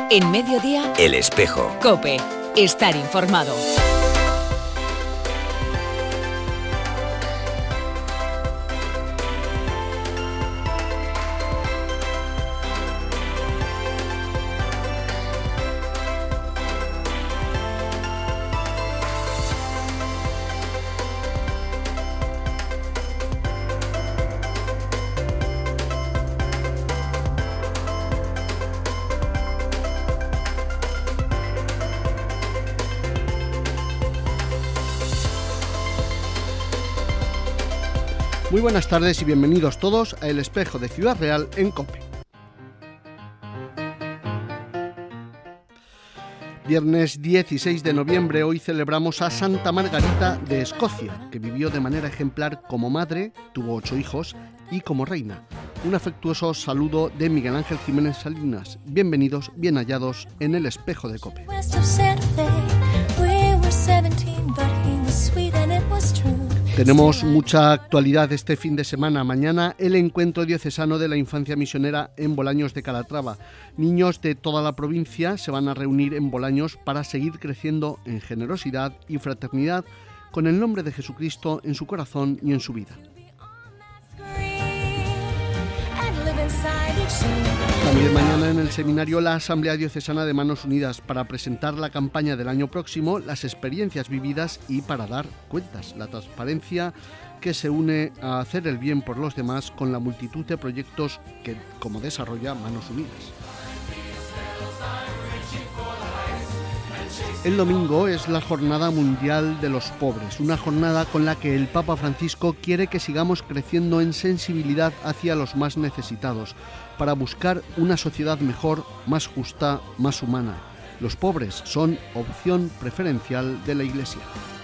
En Mediodía, El Espejo. COPE. Estar informado. Muy buenas tardes y bienvenidos todos a El Espejo de Ciudad Real en COPE. Viernes 16 de noviembre, hoy celebramos a Santa Margarita de Escocia, que vivió de manera ejemplar como madre, tuvo 8 hijos, y como reina. Un afectuoso saludo de Miguel Ángel Jiménez Salinas. Bienvenidos, bien hallados en El Espejo de COPE. Tenemos mucha actualidad este fin de semana. Mañana el encuentro diocesano de la infancia misionera en Bolaños de Calatrava. Niños de toda la provincia se van a reunir en Bolaños para seguir creciendo en generosidad y fraternidad con el nombre de Jesucristo en su corazón y en su vida. También mañana en el seminario la Asamblea Diocesana de Manos Unidas para presentar la campaña del año próximo, las experiencias vividas y para dar cuentas. La transparencia que se une a hacer el bien por los demás con la multitud de proyectos que como desarrolla Manos Unidas. El domingo es la Jornada Mundial de los Pobres, una jornada con la que el Papa Francisco quiere que sigamos creciendo en sensibilidad hacia los más necesitados, para buscar una sociedad mejor, más justa, más humana. Los pobres son opción preferencial de la Iglesia.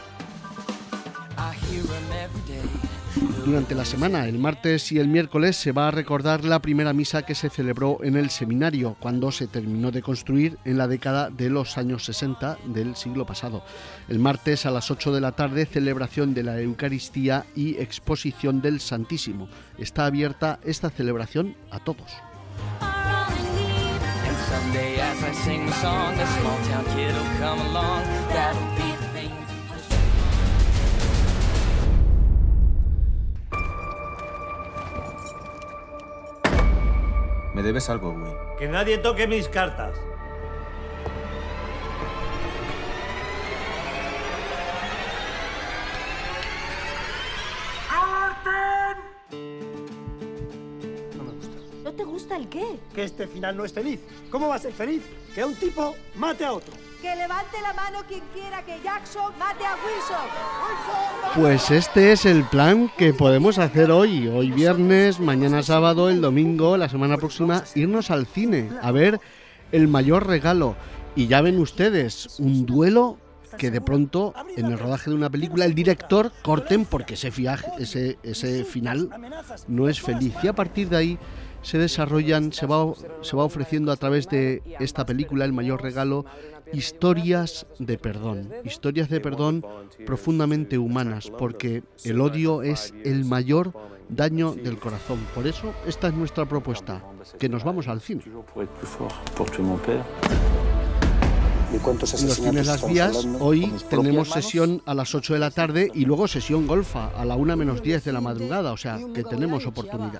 Durante la semana, el martes y el miércoles, se va a recordar la primera misa que se celebró en el seminario, cuando se terminó de construir en la década de los años 60 del siglo pasado. El martes a las 8 de la tarde, celebración de la Eucaristía y exposición del Santísimo. Está abierta esta celebración a todos. Me debes algo, güey. Que nadie toque mis cartas. ¿No te gusta el qué? Que este final no es feliz. ¿Cómo va a ser feliz? Que un tipo mate a otro. Que levante la mano quien quiera que Jackson mate a Wilson. Pues este es el plan que podemos hacer hoy. Hoy viernes, mañana sábado, el domingo, la semana próxima, irnos al cine a ver El Mayor Regalo. Y ya ven ustedes, un duelo que de pronto, en el rodaje de una película, el director corten porque ese final no es feliz. Y a partir de ahí se desarrollan, se va ofreciendo a través de esta película, El Mayor Regalo, historias de perdón profundamente humanas, porque el odio es el mayor daño del corazón. Por eso esta es nuestra propuesta, que nos vamos al cine. En los cines Las Vías hoy tenemos sesión a las 8 de la tarde y luego sesión golfa a la 1:10 de la madrugada, o sea que tenemos oportunidad.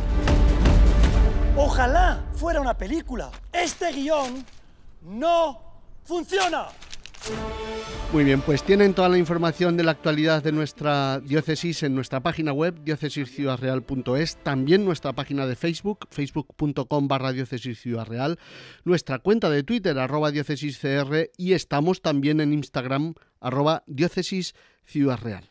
Ojalá fuera una película. Este guión no funciona. Muy bien, pues tienen toda la información de la actualidad de nuestra diócesis en nuestra página web, diócesisciudadreal.es, también nuestra página de Facebook, facebook.com/diócesisciudadreal, nuestra cuenta de Twitter, @diócesiscr, y estamos también en Instagram, @diócesisciudadreal.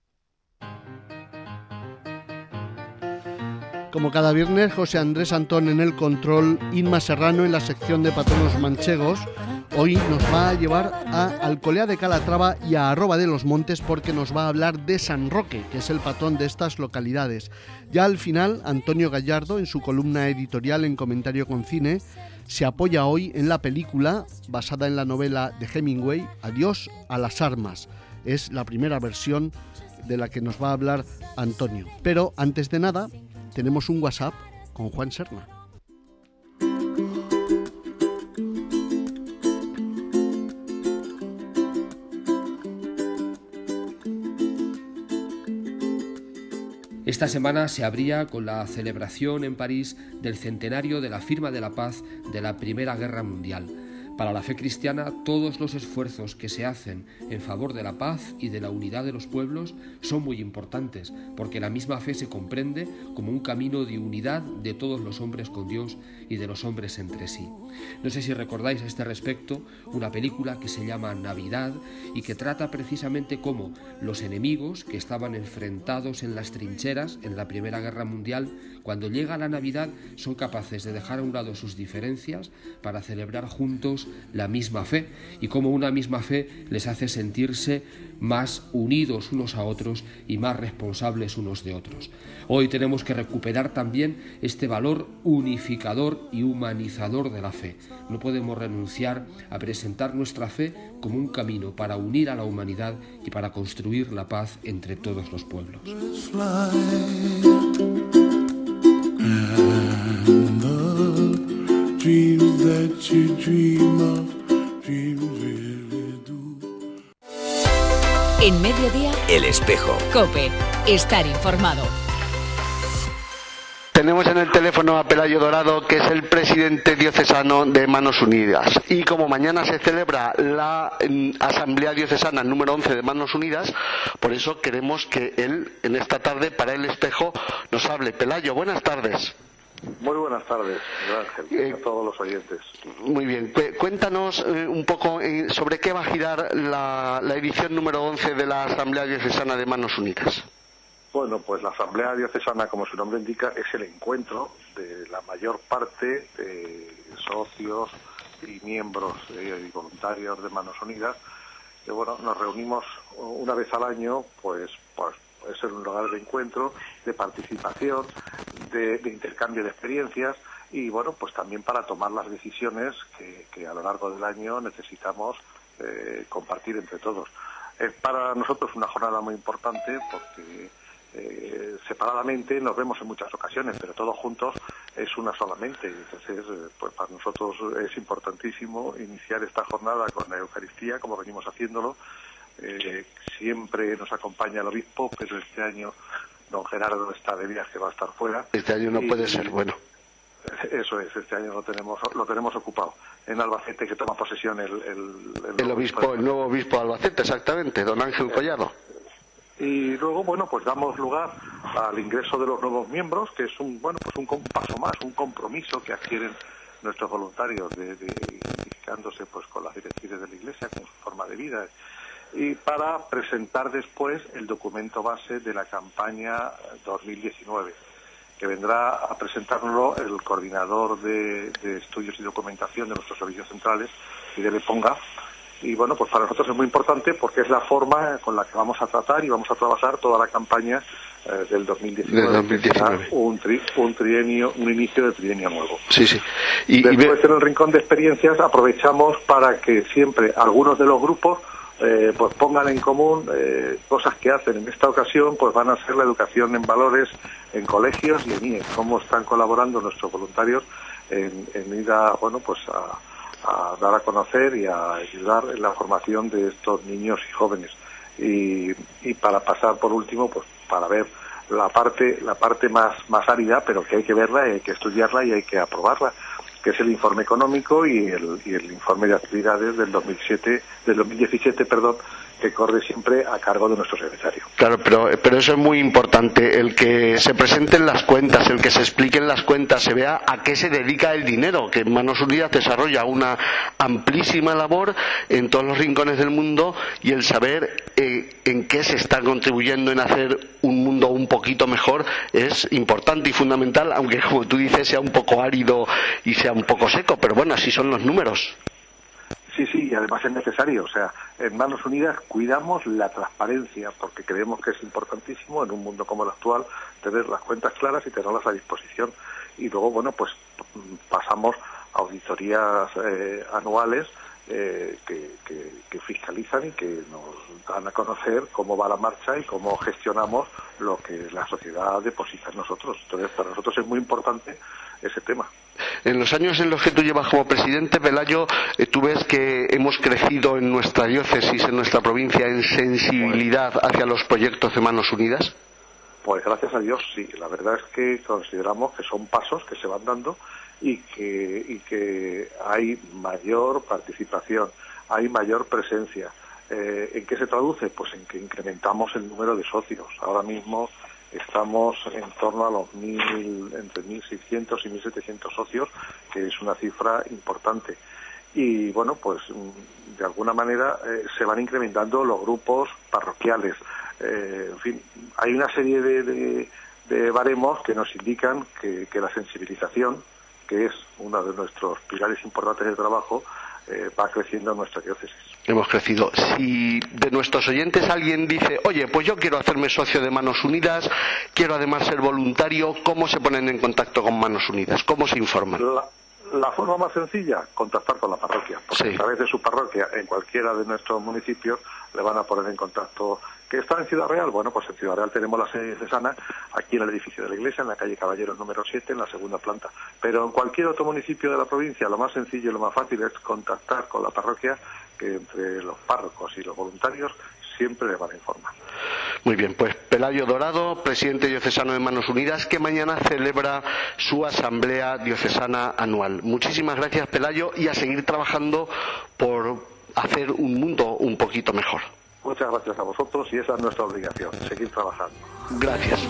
Como cada viernes, José Andrés Antón en el control, Inma Serrano en la sección de patronos manchegos. Hoy nos va a llevar a Alcolea de Calatrava y a Arroba de los Montes, porque nos va a hablar de San Roque, que es el patrón de estas localidades. Ya al final, Antonio Gallardo, en su columna editorial en Comentario con Cine, se apoya hoy en la película basada en la novela de Hemingway, Adiós a las armas. Es la primera versión de la que nos va a hablar Antonio. Pero antes de nada, tenemos un WhatsApp con Juan Serna. Esta semana se abría con la celebración en París del centenario de la firma de la paz de la Primera Guerra Mundial. Para la fe cristiana, todos los esfuerzos que se hacen en favor de la paz y de la unidad de los pueblos son muy importantes, porque la misma fe se comprende como un camino de unidad de todos los hombres con Dios y de los hombres entre sí. No sé si recordáis a este respecto una película que se llama Navidad y que trata precisamente cómo los enemigos que estaban enfrentados en las trincheras en la Primera Guerra Mundial, cuando llega la Navidad, son capaces de dejar a un lado sus diferencias para celebrar juntos la misma fe, y cómo una misma fe les hace sentirse más unidos unos a otros y más responsables unos de otros. Hoy tenemos que recuperar también este valor unificador y humanizador de la fe. No podemos renunciar a presentar nuestra fe como un camino para unir a la humanidad y para construir la paz entre todos los pueblos. En Mediodía, El Espejo. COPE. Estar informado. Tenemos en el teléfono a Pelayo Dorado, que es el presidente diocesano de Manos Unidas. Y como mañana se celebra la Asamblea Diocesana número 11 de Manos Unidas, por eso queremos que él, en esta tarde, para El Espejo, nos hable. Pelayo, buenas tardes. Muy buenas tardes, Ángel, a todos los oyentes. Muy bien, cuéntanos un poco sobre qué va a girar la edición número 11 de la Asamblea Diocesana de Manos Unidas. Bueno, pues la Asamblea Diocesana, como su nombre indica, es el encuentro de la mayor parte de socios y miembros y voluntarios de Manos Unidas, que bueno, nos reunimos una vez al año, pues es un lugar de encuentro, de participación, de intercambio de experiencias y bueno, pues también para tomar las decisiones que a lo largo del año necesitamos compartir entre todos. Para nosotros una jornada muy importante porque separadamente nos vemos en muchas ocasiones, pero todos juntos es una solamente. Entonces, pues para nosotros es importantísimo iniciar esta jornada con la Eucaristía, como venimos haciéndolo. Siempre nos acompaña el obispo, pero este año don Gerardo está de viaje, va a estar fuera. Este año no puede ser, bueno. Eso es, este año lo tenemos ocupado. En Albacete, que toma posesión el obispo, el nuevo obispo de Albacete, exactamente, don Ángel Collado. Y luego, bueno, pues damos lugar al ingreso de los nuevos miembros, que es un paso más, un compromiso que adquieren nuestros voluntarios de identificándose pues con las directrices de la Iglesia, con su forma de vida, y para presentar después el documento base de la campaña 2019, que vendrá a presentárnoslo el coordinador de estudios y documentación de nuestros servicios centrales, Fidel Ponga. Y bueno, pues para nosotros es muy importante porque es la forma con la que vamos a tratar y vamos a trabajar toda la campaña del 2019. Un trienio, un inicio de trienio nuevo. Sí, sí. Después en el rincón de experiencias aprovechamos para que siempre algunos de los grupos pues pongan en común cosas que hacen. En esta ocasión pues van a ser la educación en valores en colegios y en IES, cómo están colaborando nuestros voluntarios en ir a dar a conocer y a ayudar en la formación de estos niños y jóvenes. Y para pasar por último, pues para ver la parte más árida, pero que hay que verla, hay que estudiarla y hay que aprobarla, que es el informe económico y el informe de actividades del 2017, que corre siempre a cargo de nuestro secretario. Claro, pero eso es muy importante, el que se presenten las cuentas, el que se expliquen las cuentas, se vea a qué se dedica el dinero, que Manos Unidas desarrolla una amplísima labor en todos los rincones del mundo, y el saber en qué se está contribuyendo en hacer un mundo un poquito mejor es importante y fundamental, aunque como tú dices sea un poco árido y sea un poco seco, pero bueno, así son los números. Sí, y además es necesario. O sea, en Manos Unidas cuidamos la transparencia porque creemos que es importantísimo en un mundo como el actual tener las cuentas claras y tenerlas a disposición. Y luego, bueno, pues pasamos a auditorías anuales que fiscalizan y que nos dan a conocer cómo va la marcha y cómo gestionamos lo que la sociedad deposita en nosotros. Entonces, para nosotros es muy importante ese tema. En los años en los que tú llevas como presidente, Pelayo, tú ves que hemos crecido en nuestra diócesis, en nuestra provincia, en sensibilidad hacia los proyectos de Manos Unidas. Pues gracias a Dios sí, la verdad es que consideramos que son pasos que se van dando y que hay mayor participación, hay mayor presencia. ¿En qué se traduce? Pues en que incrementamos el número de socios. Ahora mismo estamos en torno a los entre 1.600 y 1.700 socios, que es una cifra importante. Y bueno, pues de alguna manera se van incrementando los grupos parroquiales. En fin, hay una serie de baremos que nos indican que la sensibilización, que es uno de nuestros pilares importantes de trabajo, va creciendo en nuestra diócesis. Hemos crecido. Si de nuestros oyentes alguien dice, oye, pues yo quiero hacerme socio de Manos Unidas, quiero además ser voluntario, ¿cómo se ponen en contacto con Manos Unidas? ¿Cómo se informan? La forma más sencilla, contactar con la parroquia, porque Sí. a través de su parroquia, en cualquiera de nuestros municipios, le van a poner en contacto. ¿Que está en Ciudad Real? Bueno, pues en Ciudad Real tenemos la sede diocesana, aquí en el edificio de la iglesia, en la calle Caballeros número 7, en la segunda planta. Pero en cualquier otro municipio de la provincia, lo más sencillo y lo más fácil es contactar con la parroquia, que entre los párrocos y los voluntarios siempre le van a informar. Muy bien, pues Pelayo Dorado, presidente diocesano de Manos Unidas, que mañana celebra su asamblea diocesana anual. Muchísimas gracias, Pelayo, y a seguir trabajando por hacer un mundo un poquito mejor. Muchas gracias a vosotros y esa es nuestra obligación, seguir trabajando. Gracias.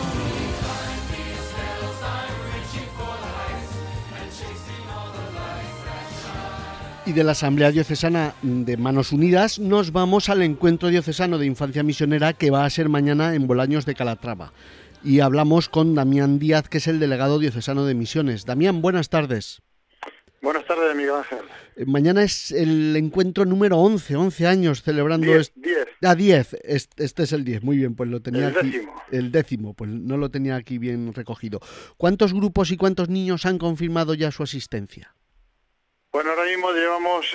Y de la Asamblea Diocesana de Manos Unidas nos vamos al Encuentro Diocesano de Infancia Misionera, que va a ser mañana en Bolaños de Calatrava. Y hablamos con Damián Díaz, que es el delegado diocesano de Misiones. Damián, buenas tardes. Buenas tardes, Miguel Ángel. Mañana es el encuentro número 11 años celebrando... 10. 10, este es el 10, muy bien, pues lo tenía el aquí. Décimo. El 10º, pues no lo tenía aquí bien recogido. ¿Cuántos grupos y cuántos niños han confirmado ya su asistencia? Bueno, ahora mismo llevamos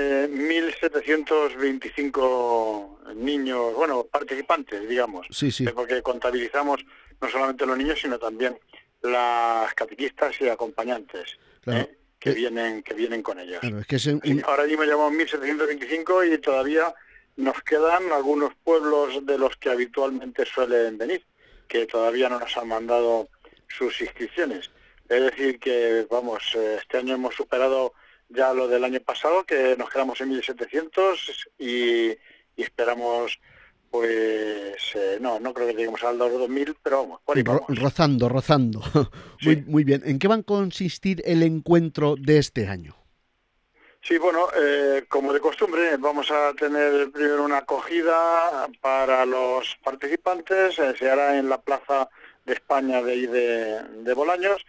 1.725 niños, bueno, participantes, digamos. Sí. Porque contabilizamos no solamente los niños, sino también las catequistas y acompañantes. Claro. Que vienen con ellos. Claro, es que Ahora mismo llevamos 1.725 y todavía nos quedan algunos pueblos de los que habitualmente suelen venir, que todavía no nos han mandado sus inscripciones. Es decir que, vamos, este año hemos superado ya lo del año pasado, que nos quedamos en 1.700 y esperamos, pues, no creo que lleguemos al 2.000, pero vamos, por ahí vamos. Rozando. Sí. Muy bien. ¿En qué va a consistir el encuentro de este año? Sí, bueno, como de costumbre, vamos a tener primero una acogida para los participantes, se hará en la Plaza de España de ahí de Bolaños,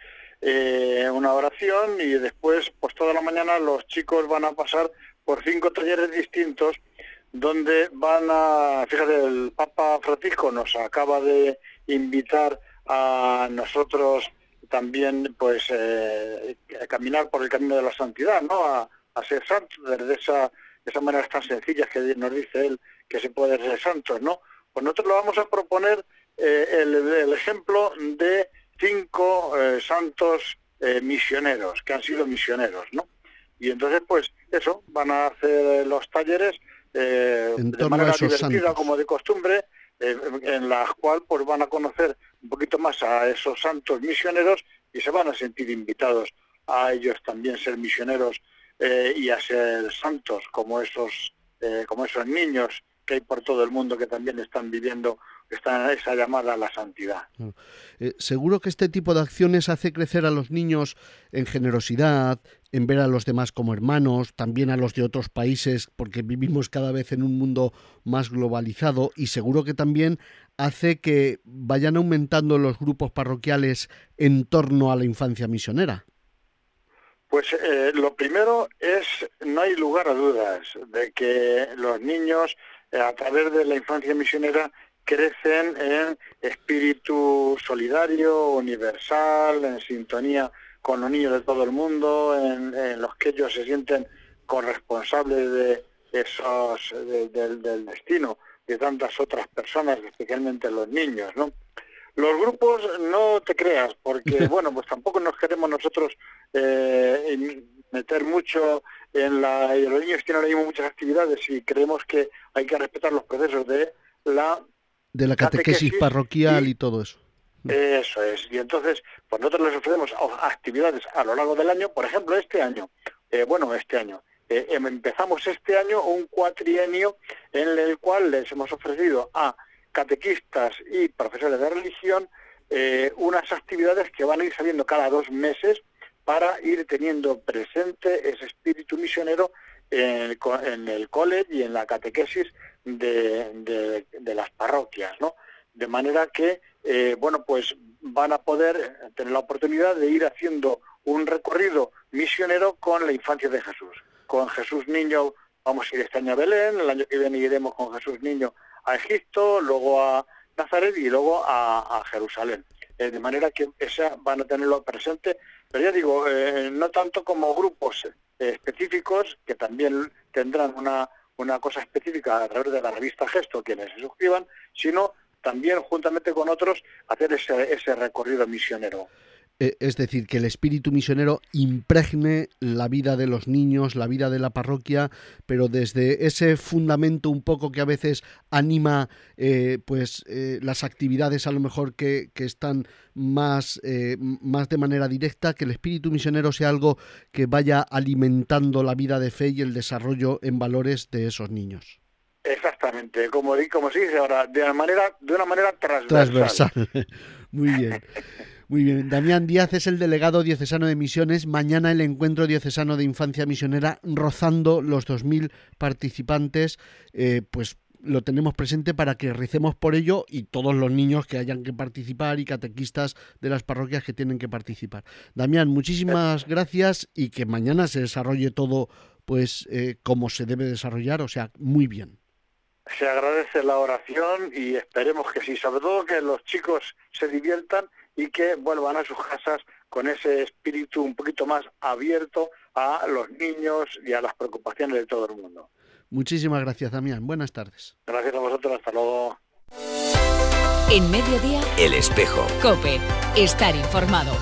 una oración y después, pues toda la mañana los chicos van a pasar por 5 talleres distintos donde fíjate, el Papa Francisco nos acaba de invitar a nosotros también, pues, a caminar por el camino de la santidad, ¿no? A ser santos, de esa manera tan sencilla que nos dice él que se puede ser santos, ¿no? Pues nosotros lo vamos a proponer el ejemplo de 5 santos misioneros, que han sido misioneros, ¿no? Y entonces, pues, eso, van a hacer los talleres de manera divertida, santos, como de costumbre, en la cual pues van a conocer un poquito más a esos santos misioneros y se van a sentir invitados a ellos también ser misioneros y a ser santos como esos niños que hay por todo el mundo que también están viviendo esa llamada a la santidad. Seguro que este tipo de acciones hace crecer a los niños en generosidad, en ver a los demás como hermanos, también a los de otros países, porque vivimos cada vez en un mundo más globalizado, y seguro que también hace que vayan aumentando los grupos parroquiales en torno a la infancia misionera. Pues lo primero es, no hay lugar a dudas, de que los niños a través de la infancia misionera crecen en espíritu solidario, universal, en sintonía con los niños de todo el mundo, en los que ellos se sienten corresponsables de del destino de tantas otras personas, especialmente los niños, ¿no? Los grupos, no te creas, porque, bueno, pues tampoco nos queremos nosotros meter mucho en los niños tienen ahora mismo muchas actividades y creemos que hay que respetar los procesos de la De la catequesis parroquial y todo eso. Eso es. Y entonces, pues nosotros les ofrecemos actividades a lo largo del año. Por ejemplo, empezamos este año un cuatrienio en el cual les hemos ofrecido a catequistas y profesores de religión unas actividades que van a ir saliendo cada 2 meses para ir teniendo presente ese espíritu misionero en el cole y en la catequesis de las parroquias, ¿no? De manera que, pues van a poder tener la oportunidad de ir haciendo un recorrido misionero con la infancia de Jesús. Con Jesús Niño vamos a ir este año a Belén, el año que viene iremos con Jesús Niño a Egipto, luego a Nazaret y luego a Jerusalén. De manera que esa van a tenerlo presente, pero ya digo, no tanto como grupos específicos, que también tendrán una cosa específica a través de la revista Gesto, quienes se suscriban, sino también juntamente con otros hacer ese recorrido misionero. Es decir, que el espíritu misionero impregne la vida de los niños, la vida de la parroquia, pero desde ese fundamento un poco que a veces anima las actividades a lo mejor que están más de manera directa, que el espíritu misionero sea algo que vaya alimentando la vida de fe y el desarrollo en valores de esos niños. Exactamente, como se dice ahora, de una manera transversal. Muy bien. Muy bien. Damián Díaz es el delegado diocesano de Misiones. Mañana el encuentro diocesano de infancia misionera, rozando los 2000 participantes, pues lo tenemos presente para que recemos por ello y todos los niños que hayan que participar y catequistas de las parroquias que tienen que participar. Damián, muchísimas gracias y que mañana se desarrolle todo pues como se debe desarrollar, o sea, muy bien. Se agradece la oración y esperemos que sí, sobre todo que los chicos se diviertan y que vuelvan a sus casas con ese espíritu un poquito más abierto a los niños y a las preocupaciones de todo el mundo. Muchísimas gracias, Damián. Buenas tardes. Gracias a vosotros. Hasta luego. En Mediodía, El Espejo. COPE. Estar informado.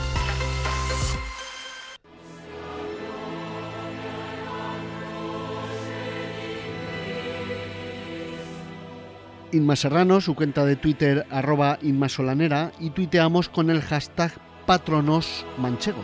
Inma Serrano, su cuenta de Twitter @InmaSolanera, y tuiteamos con el hashtag #patronosmanchegos.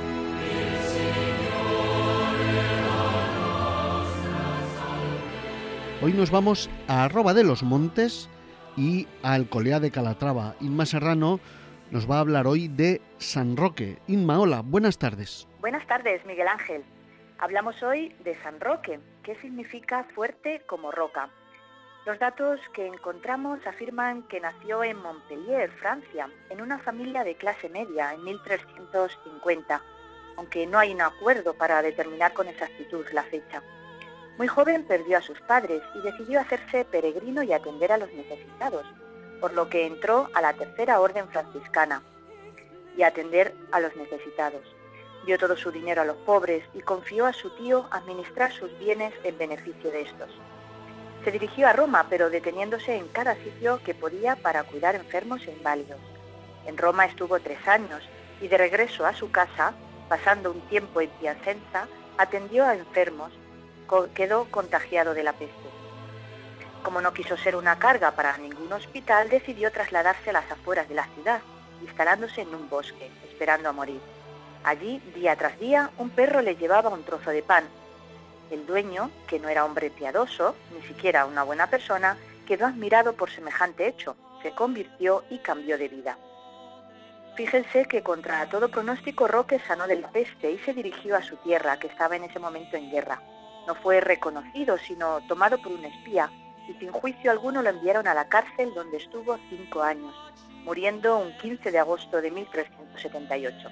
Hoy nos vamos a Arroba de los Montes y a Alcolea de Calatrava. Inma Serrano nos va a hablar hoy de San Roque. Inma, hola, buenas tardes. Buenas tardes, Miguel Ángel. Hablamos hoy de San Roque, que significa fuerte como roca. Los datos que encontramos afirman que nació en Montpellier, Francia, en una familia de clase media en 1350, aunque no hay un acuerdo para determinar con exactitud la fecha. Muy joven perdió a sus padres y decidió hacerse peregrino y atender a los necesitados, por lo que entró a la Tercera Orden Franciscana y a atender a los necesitados. Dio todo su dinero a los pobres y confió a su tío administrar sus bienes en beneficio de estos. Se dirigió a Roma, pero deteniéndose en cada sitio que podía para cuidar enfermos e inválidos. En Roma estuvo 3 años y de regreso a su casa, pasando un tiempo en Piacenza, atendió a enfermos, quedó contagiado de la peste. Como no quiso ser una carga para ningún hospital, decidió trasladarse a las afueras de la ciudad, instalándose en un bosque, esperando a morir. Allí, día tras día, un perro le llevaba un trozo de pan. El dueño, que no era hombre piadoso, ni siquiera una buena persona, quedó admirado por semejante hecho, se convirtió y cambió de vida. Fíjense que contra todo pronóstico Roque sanó de la peste y se dirigió a su tierra, que estaba en ese momento en guerra. No fue reconocido, sino tomado por un espía, y sin juicio alguno lo enviaron a la cárcel, donde estuvo 5 años, muriendo un 15 de agosto de 1378.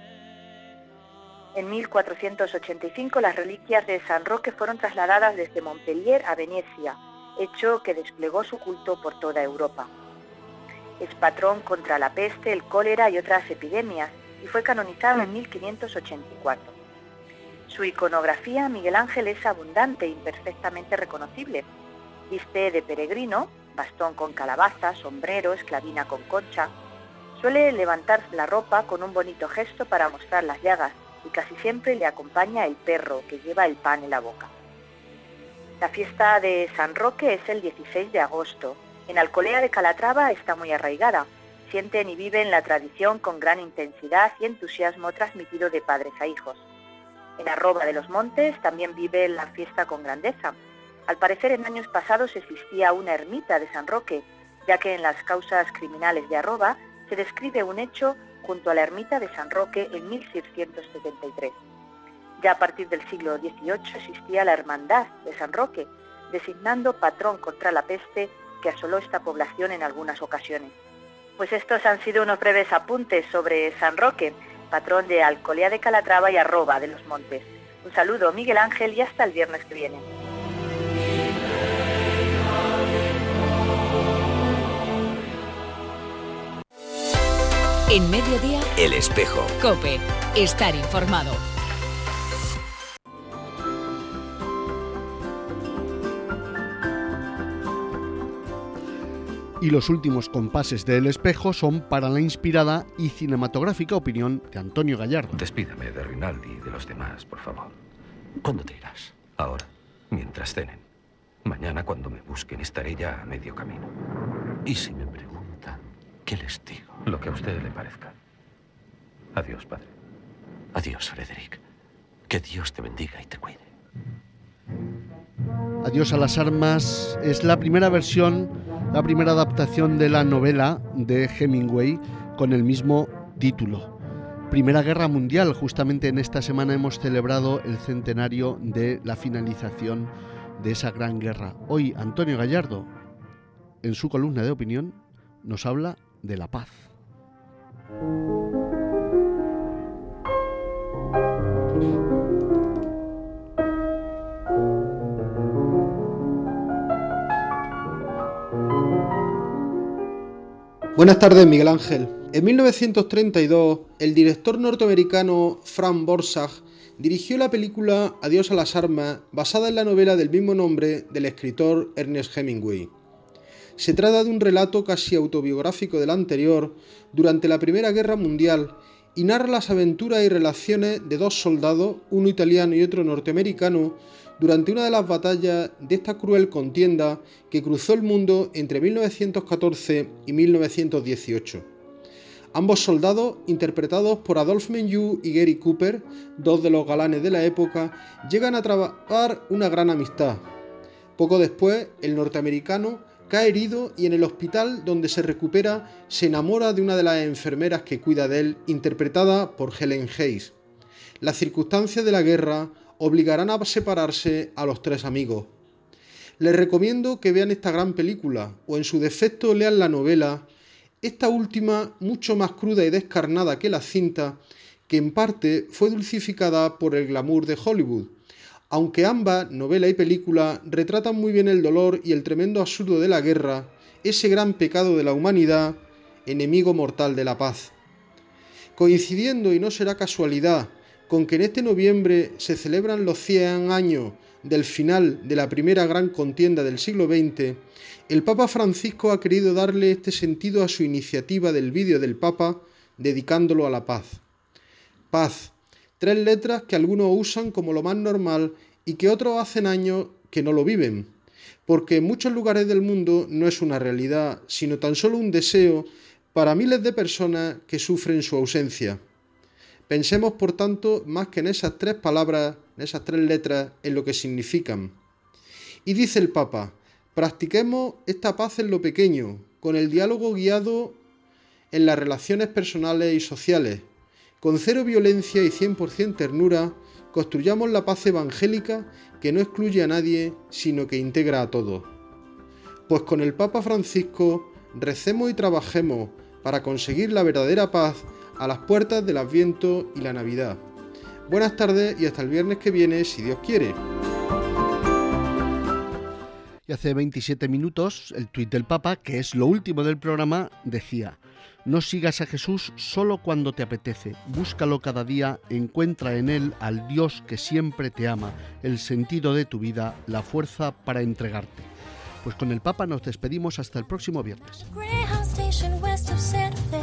En 1485 las reliquias de San Roque fueron trasladadas desde Montpellier a Venecia, hecho que desplegó su culto por toda Europa. Es patrón contra la peste, el cólera y otras epidemias, y fue canonizado en 1584. Su iconografía, Miguel Ángel, es abundante e imperfectamente reconocible. Viste de peregrino, bastón con calabaza, sombrero, esclavina con concha. Suele levantar la ropa con un bonito gesto para mostrar las llagas, y casi siempre le acompaña el perro que lleva el pan en la boca. La fiesta de San Roque es el 16 de agosto En Alcolea de Calatrava está muy arraigada. Sienten y viven la tradición con gran intensidad y entusiasmo transmitido de padres a hijos. En Arroba de los Montes también vive la fiesta con grandeza. Al parecer en años pasados existía una ermita de San Roque, ya que en las causas criminales de Arroba se describe un hecho junto a la ermita de San Roque en 1673. Ya a partir del siglo XVIII existía la Hermandad de San Roque, designando patrón contra la peste que asoló esta población en algunas ocasiones. Pues estos han sido unos breves apuntes sobre San Roque, patrón de Alcolea de Calatrava y Arroba de los Montes. Un saludo, Miguel Ángel, y hasta el viernes que viene. En Mediodía, El Espejo. COPE. Estar informado. Y los últimos compases de El Espejo son para la inspirada y cinematográfica opinión de Antonio Gallardo. Despídame de Rinaldi y de los demás, por favor. ¿Cuándo te irás? Ahora, mientras cenen. Mañana, cuando me busquen, estaré ya a medio camino. Y si me preguntan, ¿qué les digo? Lo que a usted le parezca. Adiós, padre. Adiós, Frederick. Que Dios te bendiga y te cuide. Adiós a las armas es la primera versión, la primera adaptación de la novela de Hemingway con el mismo título. Primera Guerra Mundial. Justamente en esta semana hemos celebrado el centenario de la finalización de esa gran guerra. Hoy Antonio Gallardo, en su columna de opinión, nos habla de la paz. Buenas tardes, Miguel Ángel. En 1932, el director norteamericano Frank Borzage dirigió la película Adiós a las armas, basada en la novela del mismo nombre del escritor Ernest Hemingway. Se trata de un relato casi autobiográfico del anterior durante la Primera Guerra Mundial y narra las aventuras y relaciones de dos soldados, uno italiano y otro norteamericano, durante una de las batallas de esta cruel contienda que cruzó el mundo entre 1914 y 1918. Ambos soldados, interpretados por Adolphe Menjou y Gary Cooper, dos de los galanes de la época, llegan a trabar una gran amistad. Poco después, el norteamericano cae herido y en el hospital donde se recupera se enamora de una de las enfermeras que cuida de él, interpretada por Helen Hayes. Las circunstancias de la guerra obligarán a separarse a los tres amigos. Les recomiendo que vean esta gran película, o en su defecto lean la novela, esta última mucho más cruda y descarnada que la cinta, que en parte fue dulcificada por el glamour de Hollywood, aunque ambas, novela y película, retratan muy bien el dolor y el tremendo absurdo de la guerra, ese gran pecado de la humanidad, enemigo mortal de la paz. Coincidiendo, y no será casualidad, con que en este noviembre se celebran los 100 años del final de la primera gran contienda del siglo XX, el Papa Francisco ha querido darle este sentido a su iniciativa del vídeo del Papa, dedicándolo a la paz. Paz, 3 letras que algunos usan como lo más normal y que otros hacen años que no lo viven, porque en muchos lugares del mundo no es una realidad, sino tan solo un deseo para miles de personas que sufren su ausencia. Pensemos, por tanto, más que en esas 3 palabras, en esas 3 letras, en lo que significan. Y dice el Papa, practiquemos esta paz en lo pequeño, con el diálogo guiado en las relaciones personales y sociales. Con 0 violencia y 100% ternura, construyamos la paz evangélica que no excluye a nadie, sino que integra a todos. Pues con el Papa Francisco, recemos y trabajemos para conseguir la verdadera paz a las puertas del Adviento y la Navidad. Buenas tardes y hasta el viernes que viene, si Dios quiere. Y hace 27 minutos, el tuit del Papa, que es lo último del programa, decía: no sigas a Jesús solo cuando te apetece, búscalo cada día, encuentra en él al Dios que siempre te ama, el sentido de tu vida, la fuerza para entregarte. Pues con el Papa nos despedimos hasta el próximo viernes.